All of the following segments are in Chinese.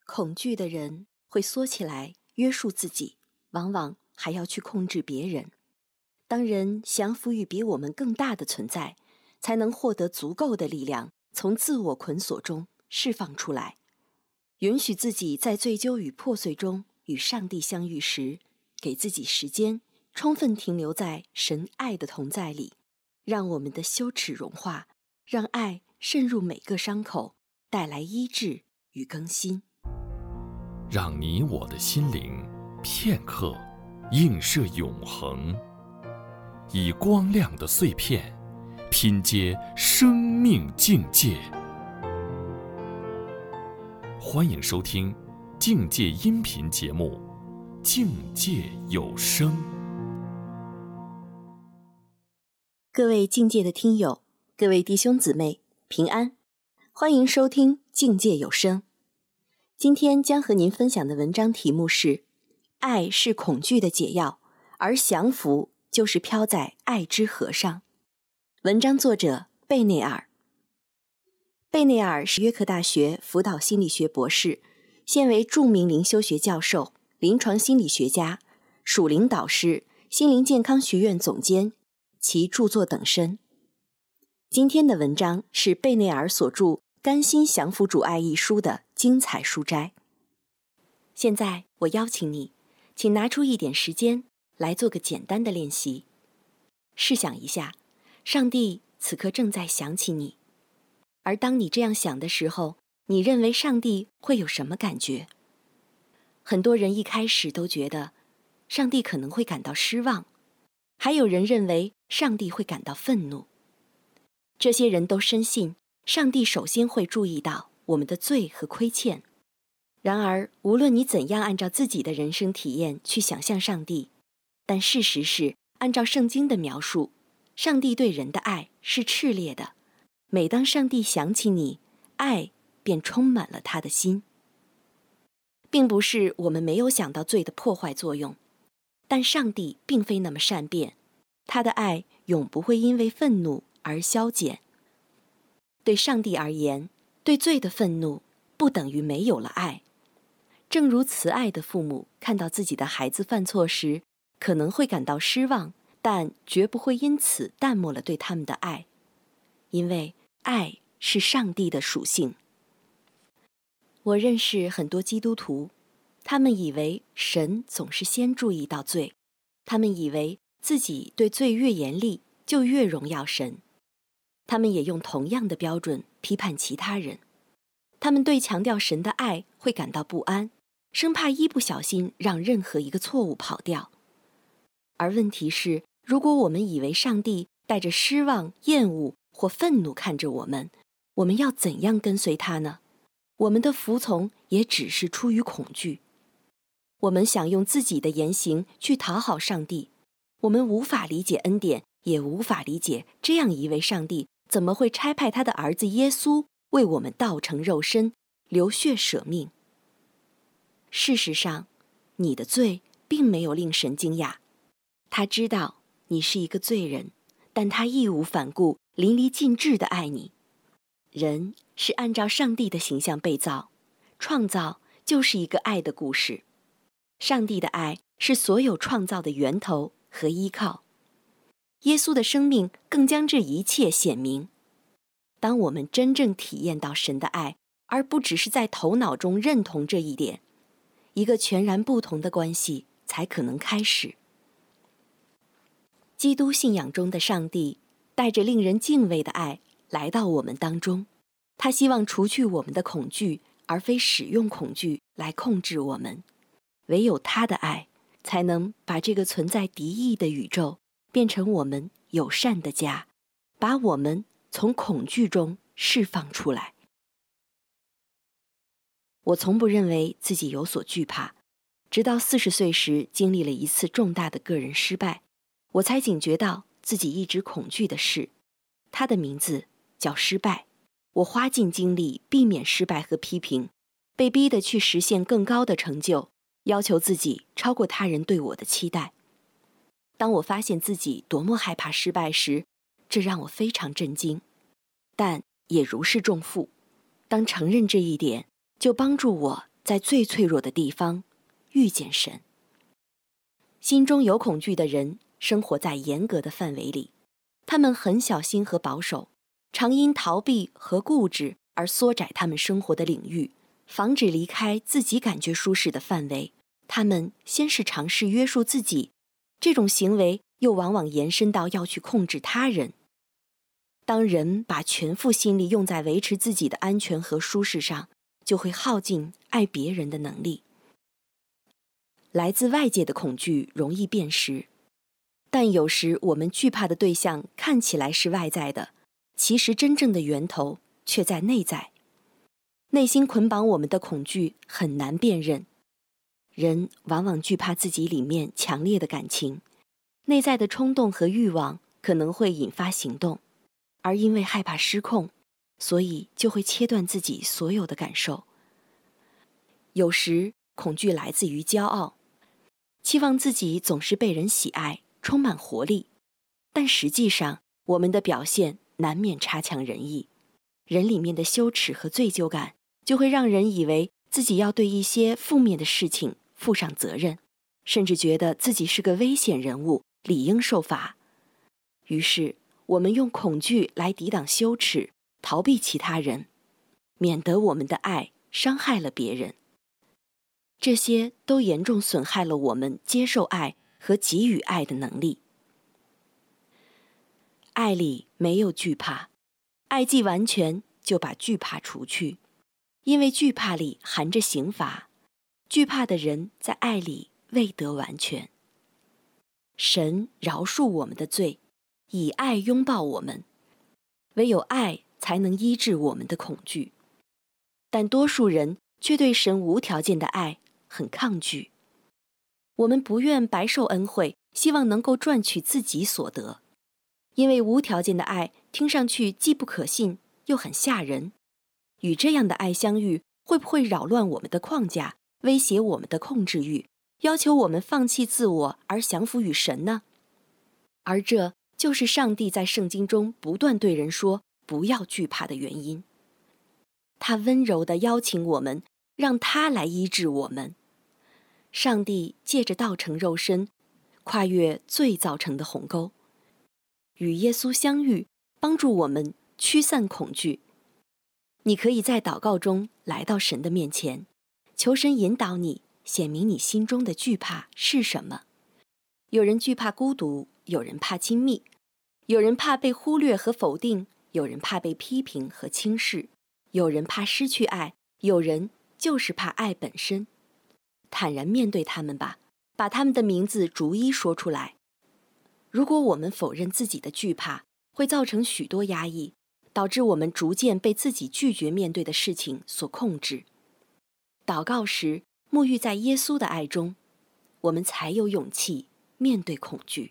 恐惧的人会缩起来约束自己，往往还要去控制别人。当人降服于比我们更大的存在，才能获得足够的力量，从自我捆锁中释放出来，允许自己在罪疚与破碎中与上帝相遇时，给自己时间，充分停留在神爱的同在里，让我们的羞耻融化，让爱渗入每个伤口，带来医治与更新。 让你我的心灵片刻映射永恒，以光亮的碎片拼接生命境界。欢迎收听境界音频节目《境界有声》。 各位境界的听友，各位弟兄姊妹，平安，欢迎收听境界有声。今天将和您分享的文章题目是：爱是恐惧的解药，而降服就是飘在爱之河上。文章作者贝内尔。贝内尔是约克大学辅导心理学博士，现为著名灵修学教授、临床心理学家、属灵导师、心灵健康学院总监，其著作等身。今天的文章是贝内尔所著《甘心降服主爱》一书的精彩书摘。现在我邀请你，请拿出一点时间来做个简单的练习。试想一下，上帝此刻正在想起你，而当你这样想的时候，你认为上帝会有什么感觉？很多人一开始都觉得上帝可能会感到失望，还有人认为上帝会感到愤怒。这些人都深信上帝首先会注意到我们的罪和亏欠。然而，无论你怎样按照自己的人生体验去想象上帝，但事实是，按照圣经的描述，上帝对人的爱是炽烈的。每当上帝想起你，爱便充满了他的心。并不是我们没有想到罪的破坏作用，但上帝并非那么善变，他的爱永不会因为愤怒而消减。对上帝而言，对罪的愤怒不等于没有了爱。正如慈爱的父母看到自己的孩子犯错时，可能会感到失望，但绝不会因此淡漠了对他们的爱，因为爱是上帝的属性。我认识很多基督徒，他们以为神总是先注意到罪，他们以为自己对罪越严厉，就越荣耀神。他们也用同样的标准批判其他人。他们对强调神的爱会感到不安，生怕一不小心让任何一个错误跑掉。而问题是，如果我们以为上帝带着失望、厌恶或愤怒看着我们，我们要怎样跟随他呢？我们的服从也只是出于恐惧。我们想用自己的言行去讨好上帝，我们无法理解恩典，也无法理解这样一位上帝怎么会差派他的儿子耶稣为我们道成肉身，流血舍命。事实上，你的罪并没有令神惊讶，他知道你是一个罪人，但他义无反顾、淋漓尽致地爱你。人是按照上帝的形象被造，创造就是一个爱的故事。上帝的爱是所有创造的源头和依靠。耶稣的生命更将这一切显明。当我们真正体验到神的爱，而不只是在头脑中认同这一点，一个全然不同的关系才可能开始。基督信仰中的上帝带着令人敬畏的爱来到我们当中，他希望除去我们的恐惧，而非使用恐惧来控制我们。唯有他的爱才能把这个存在敌意的宇宙变成我们友善的家，把我们从恐惧中释放出来。我从不认为自己有所惧怕，直到40岁时经历了一次重大的个人失败，我才警觉到自己一直恐惧的事。它的名字叫失败。我花尽精力避免失败和批评，被逼得去实现更高的成就，要求自己超过他人对我的期待。当我发现自己多么害怕失败时，这让我非常震惊，但也如释重负。当承认这一点，就帮助我在最脆弱的地方遇见神。心中有恐惧的人生活在严格的范围里，他们很小心和保守，常因逃避和固执而缩窄他们生活的领域，防止离开自己感觉舒适的范围。他们先是尝试约束自己，这种行为又往往延伸到要去控制他人。当人把全副心力用在维持自己的安全和舒适上，就会耗尽爱别人的能力。来自外界的恐惧容易辨识，但有时我们惧怕的对象看起来是外在的，其实真正的源头却在内在。内心捆绑我们的恐惧很难辨认，人往往惧怕自己里面强烈的感情，内在的冲动和欲望可能会引发行动，而因为害怕失控，所以就会切断自己所有的感受。有时恐惧来自于骄傲，期望自己总是被人喜爱，充满活力，但实际上我们的表现难免差强人意。人里面的羞耻和罪疚感就会让人以为自己要对一些负面的事情负上责任，甚至觉得自己是个危险人物，理应受罚。于是我们用恐惧来抵挡羞耻，逃避其他人，免得我们的爱伤害了别人。这些都严重损害了我们接受爱和给予爱的能力。爱里没有惧怕，爱既完全，就把惧怕除去，因为惧怕里含着刑罚，惧怕的人在爱里未得完全。神饶恕我们的罪，以爱拥抱我们，唯有爱才能医治我们的恐惧。但多数人却对神无条件的爱很抗拒。我们不愿白受恩惠，希望能够赚取自己所得，因为无条件的爱听上去既不可信又很吓人。与这样的爱相遇，会不会扰乱我们的框架，威胁我们的控制欲，要求我们放弃自我而降服于神呢？而这就是上帝在圣经中不断对人说不要惧怕的原因。他温柔地邀请我们，让他来医治我们。上帝借着道成肉身，跨越罪造成的鸿沟，与耶稣相遇，帮助我们驱散恐惧。你可以在祷告中来到神的面前，求神引导你，显明你心中的惧怕是什么。有人惧怕孤独，有人怕亲密，有人怕被忽略和否定，有人怕被批评和轻视，有人怕失去爱，有人就是怕爱本身。坦然面对他们吧，把他们的名字逐一说出来。如果我们否认自己的惧怕，会造成许多压抑，导致我们逐渐被自己拒绝面对的事情所控制。祷告时，沐浴在耶稣的爱中，我们才有勇气面对恐惧。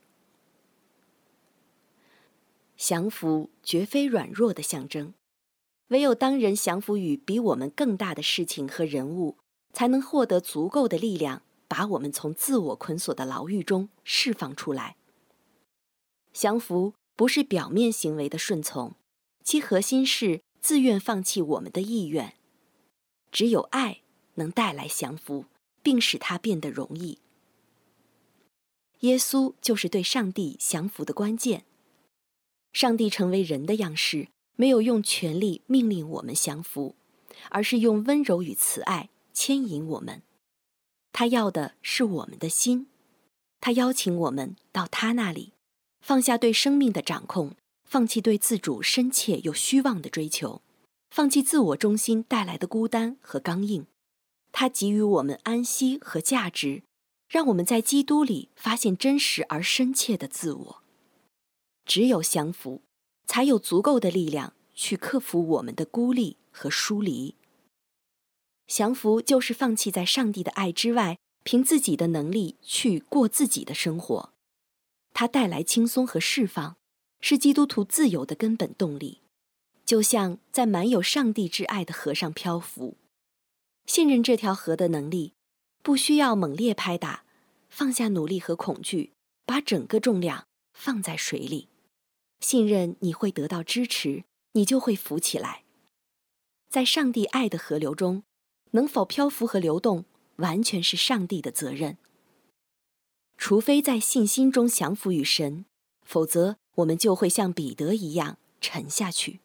降服绝非软弱的象征，唯有当人降服于比我们更大的事情和人物，才能获得足够的力量，把我们从自我捆锁的牢狱中释放出来。降服不是表面行为的顺从，其核心是自愿放弃我们的意愿。只有爱能带来降服，并使它变得容易。耶稣就是对上帝降服的关键。上帝成为人的样式，没有用权力命令我们降服，而是用温柔与慈爱牵引我们。他要的是我们的心，他邀请我们到他那里，放下对生命的掌控，放弃对自主深切又虚妄的追求，放弃自我中心带来的孤单和刚硬。他给予我们安息和价值，让我们在基督里发现真实而深切的自我。只有降服，才有足够的力量去克服我们的孤立和疏离。降服就是放弃在上帝的爱之外，凭自己的能力去过自己的生活。它带来轻松和释放，是基督徒自由的根本动力，就像在满有上帝之爱的河上漂浮。信任这条河的能力，不需要猛烈拍打，放下努力和恐惧，把整个重量放在水里。信任你会得到支持，你就会浮起来。在上帝爱的河流中， 能否漂浮和流动，完全是上帝的责任。除非在信心中降服于神，否则我们就会像彼得一样沉下去。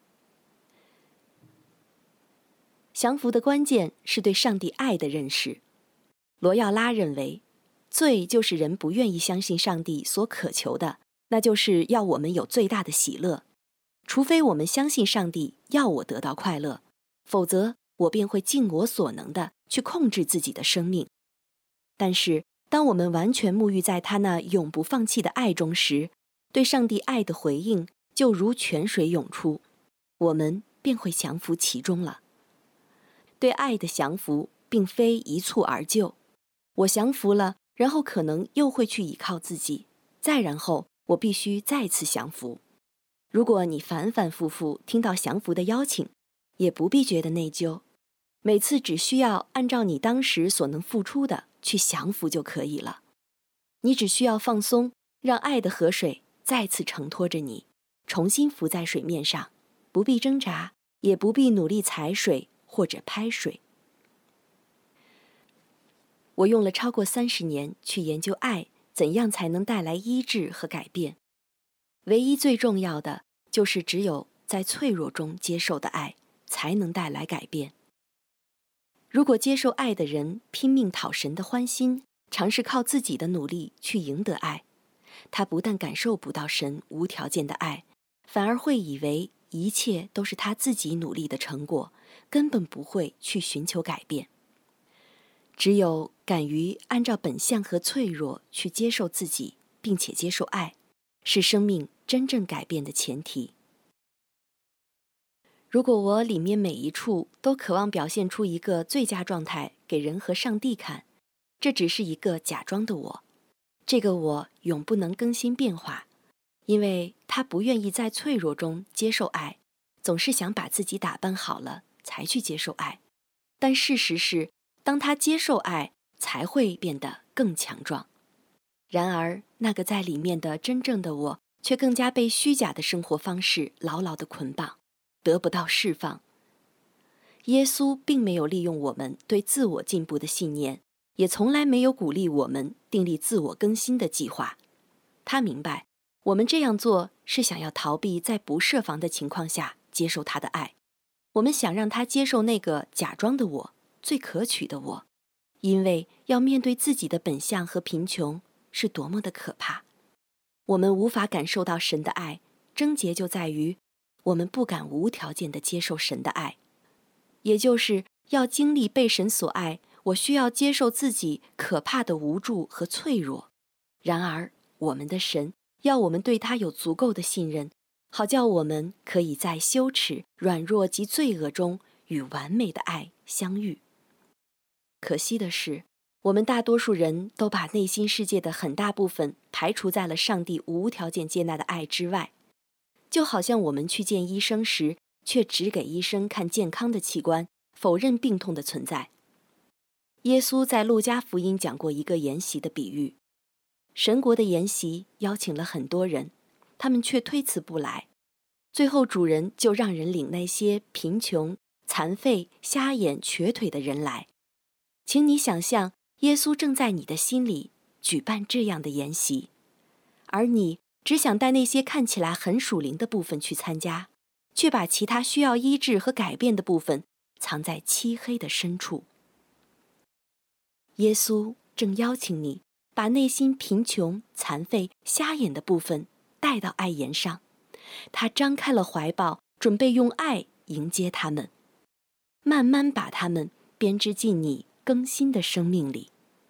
降服的关键是对上帝爱的认识。罗耀拉认为，罪就是人不愿意相信上帝所渴求的，那就是要我们有最大的喜乐。除非我们相信上帝要我得到快乐，否则我便会尽我所能的去控制自己的生命。但是当我们完全沐浴在他那永不放弃的爱中时，对上帝爱的回应就如泉水涌出，我们便会降服其中了。对爱的降服并非一蹴而就，我降服了，然后可能又会去依靠自己，再然后我必须再次降服。如果你反反复复听到降服的邀请，也不必觉得内疚，每次只需要按照你当时所能付出的去降服就可以了。你只需要放松，让爱的河水再次承托着你，重新浮在水面上，不必挣扎，也不必努力踩水或者拍水。我用了超过30年去研究爱怎样才能带来医治和改变。唯一最重要的就是只有在脆弱中接受的爱才能带来改变。如果接受爱的人拼命讨神的欢心，尝试靠自己的努力去赢得爱，他不但感受不到神无条件的爱，反而会以为一切都是他自己努力的成果，根本不会去寻求改变。只有敢于按照本相和脆弱去接受自己，并且接受爱，是生命真正改变的前提。如果我里面每一处都渴望表现出一个最佳状态给人和上帝看，这只是一个假装的我。这个我永不能更新变化，因为他不愿意在脆弱中接受爱，总是想把自己打扮好了才去接受爱。但事实是，当他接受爱，才会变得更强壮。然而，那个在里面的真正的我，却更加被虚假的生活方式牢牢地捆绑，得不到释放。耶稣并没有利用我们对自我进步的信念，也从来没有鼓励我们订立自我更新的计划。他明白，我们这样做是想要逃避在不设防的情况下接受他的爱。我们想让他接受那个假装的我，最可取的我，因为要面对自己的本相和贫穷是多么的可怕。我们无法感受到神的爱，症结就在于我们不敢无条件地接受神的爱。也就是要经历被神所爱，我需要接受自己可怕的无助和脆弱。然而，我们的神要我们对他有足够的信任，好叫我们可以在羞耻、软弱及罪恶中与完美的爱相遇。可惜的是，我们大多数人都把内心世界的很大部分排除在了上帝无条件接纳的爱之外。就好像我们去见医生时，却只给医生看健康的器官，否认病痛的存在。耶稣在路加福音讲过一个筵席的比喻，神国的筵席邀请了很多人，他们却推辞不来。最后主人就让人领那些贫穷、残废、瞎眼、瘸腿的人来。请你想象，耶稣正在你的心里举办这样的筵席，而你只想带那些看起来很属灵的部分去参加，却把其他需要医治和改变的部分藏在漆黑的深处。耶稣正邀请你把内心贫穷、残废、瞎眼的部分带到爱筵上，他张开了怀抱，准备用爱迎接他们，慢慢把他们编织进你更新的生命里。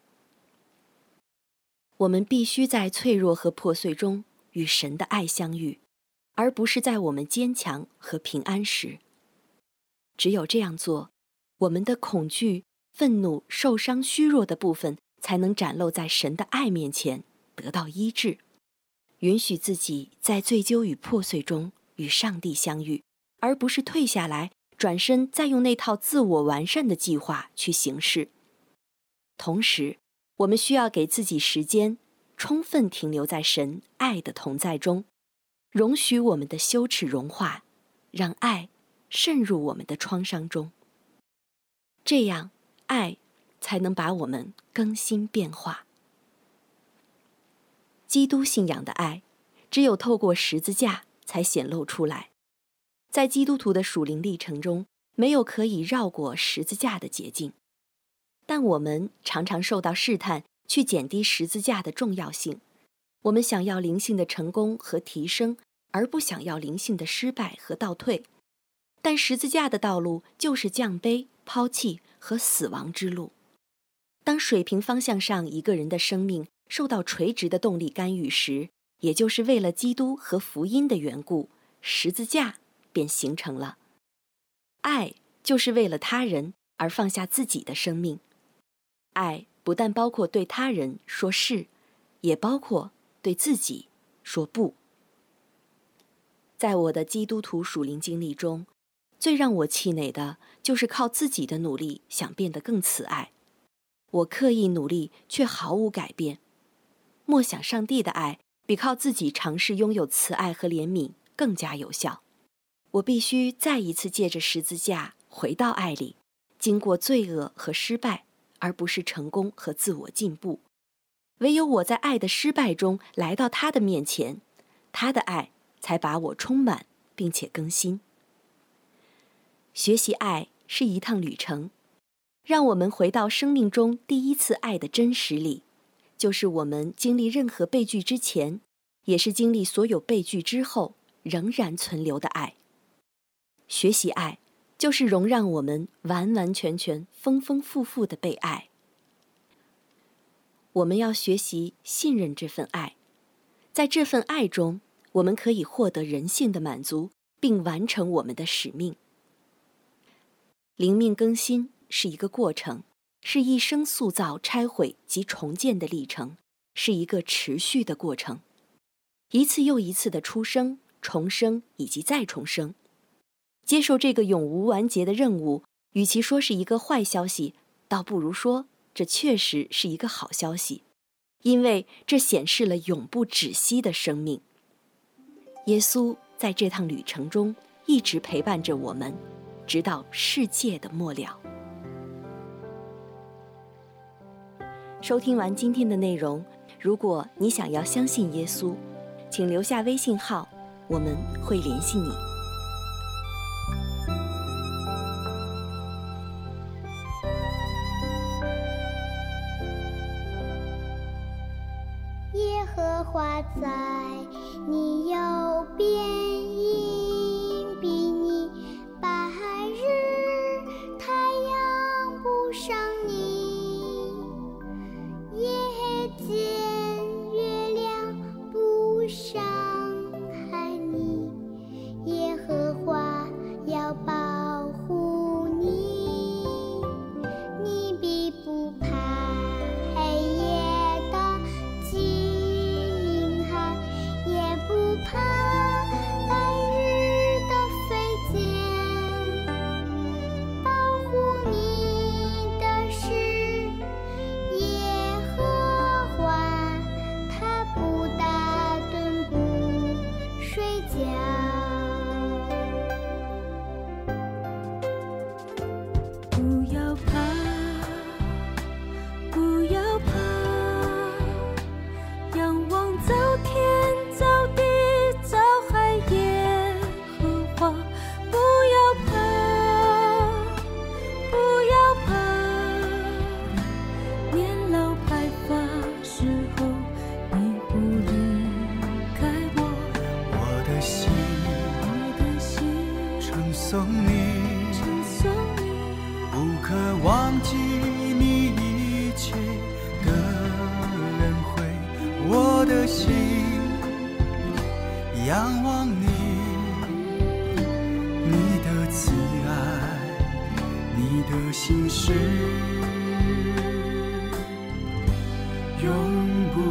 我们必须在脆弱和破碎中与神的爱相遇，而不是在我们坚强和平安时。只有这样做，我们的恐惧、愤怒、受伤、虚弱的部分才能展露在神的爱面前，得到医治。允许自己在罪疚与破碎中与上帝相遇，而不是退下来，转身再用那套自我完善的计划去行事。同时，我们需要给自己时间，充分停留在神爱的同在中，容许我们的羞耻融化，让爱渗入我们的创伤中。这样， 爱才能把我们更新变化。基督信仰的爱，只有透过十字架才显露出来。在基督徒的属灵历程中，没有可以绕过十字架的捷径。但我们常常受到试探，去减低十字架的重要性。我们想要灵性的成功和提升，而不想要灵性的失败和倒退。但十字架的道路就是降卑、抛弃和死亡之路。当水平方向上一个人的生命受到垂直的动力干预时，也就是为了基督和福音的缘故，十字架便形成了。爱就是为了他人而放下自己的生命。爱不但包括对他人说是，也包括对自己说不。在我的基督徒属灵经历中，最让我气馁的就是靠自己的努力想变得更慈爱。我刻意努力却毫无改变。默想上帝的爱比靠自己尝试拥有慈爱和怜悯更加有效。我必须再一次借着十字架回到爱里，经过罪恶和失败，而不是成功和自我进步。唯有我在爱的失败中来到他的面前，他的爱才把我充满并且更新。学习爱是一趟旅程，让我们回到生命中第一次爱的真实里，就是我们经历任何悲剧之前，也是经历所有悲剧之后仍然存留的爱。学习爱，就是容让我们完完全全、丰丰富富地被爱。我们要学习信任这份爱，在这份爱中，我们可以获得人性的满足，并完成我们的使命。灵命更新是一个过程，是一生塑造、拆毁及重建的历程，是一个持续的过程，一次又一次的出生、重生以及再重生。接受这个永无完结的任务，与其说是一个坏消息，倒不如说这确实是一个好消息，因为这显示了永不止息的生命。耶稣在这趟旅程中一直陪伴着我们，直到世界的末了。收听完今天的内容，如果你想要相信耶稣，请留下微信号，我们会联系你。 耶和华在你右边，荫庇你，白日太阳不伤你，夜间月亮不伤害你。耶和华要保护你，你必不怕黑夜的惊骇，也不怕白日的飞箭。保护你的是耶和华，他不打盹不睡觉。 不要怕，不要怕，仰望造天造地造海耶和华。不要怕，不要怕，年老白发时候你不离开我。 我的心我的心称颂你， 称颂你， 不可忘记你一切的恩惠。我的心仰望你，你的慈爱，你的心事永不